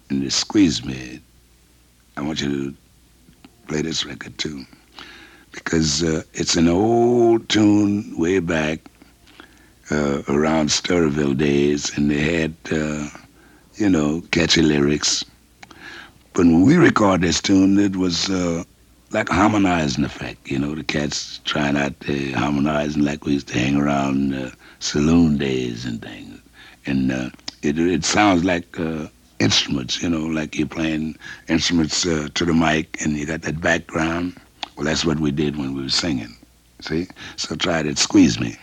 and it squeezed me. I want you to play this record too, because it's an old tune way back around Sturville days, and they had, catchy lyrics. But when we record this tune, it was like a harmonizing effect. The cats trying out to harmonizing like we used to hang around saloon days and things. And it sounds like instruments, like you're playing instruments to the mic and you got that background. Well, that's what we did when we were singing. See? So try it. Squeeze Me.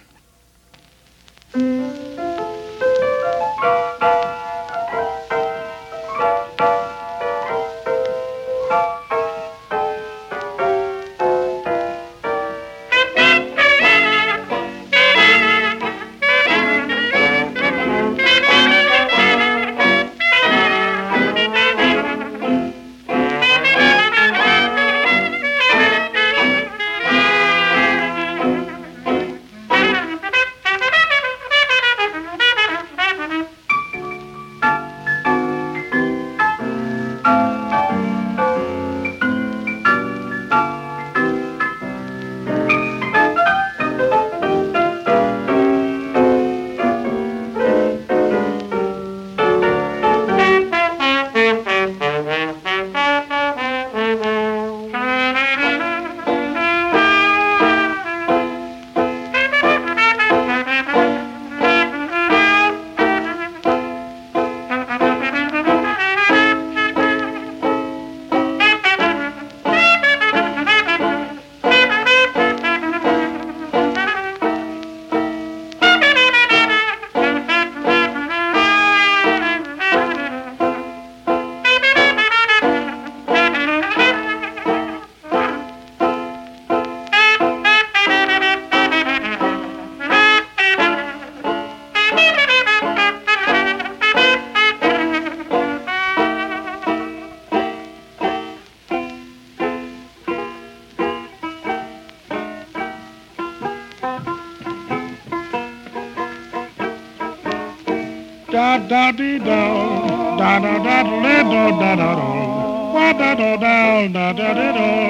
da da dee da da da da da da da da da da da da da da da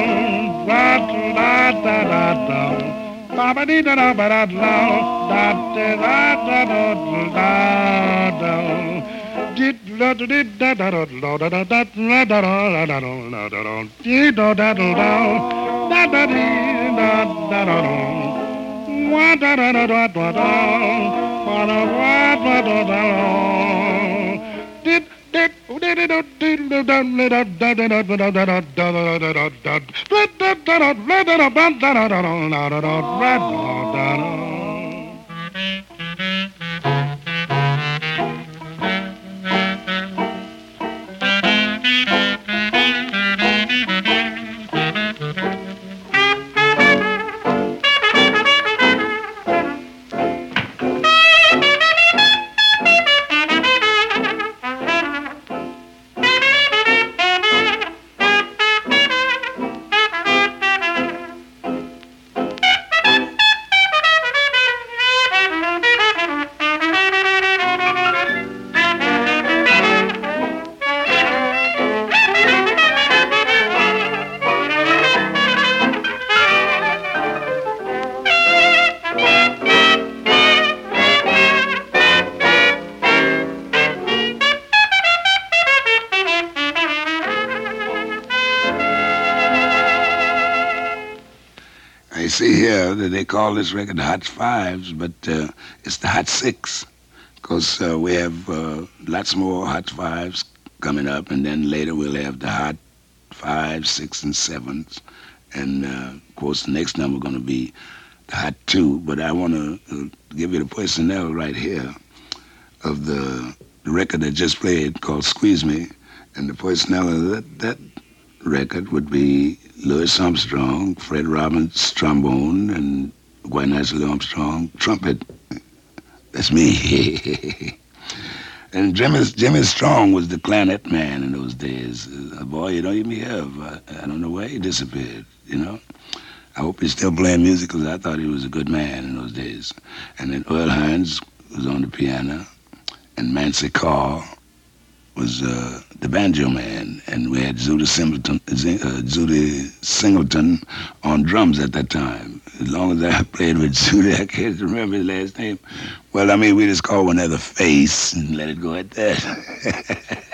da da da da ba ba dee da da ba da da da da da da da da did da did da da da da da da da da da da da da dee da da da da da dee da da da wa da da da da da da I see here that they call this record Hot Fives, but it's the Hot Six, because we have lots more Hot Fives coming up, and then later we'll have the Hot 5, 6, and 7s, and of course the next number going to be the Hot 2, but I want to give you the personnel right here of the record that just played called Squeeze Me, and the personnel of that record would be Louis Armstrong, Fred Robbins, trombone, and Dwight Nicely Armstrong, trumpet. That's me. And Jimmy Strong was the clarinet man in those days. Boy, you don't even hear. I don't know where he disappeared, I hope he's still playing music, because I thought he was a good man in those days. And then Earl Hines was on the piano, and Mancy Carr was the banjo man, and we had Zooty Singleton on drums at that time. As long as I played with Zooty, I can't remember his last name. Well, I mean, we just called one another Face and let it go at that.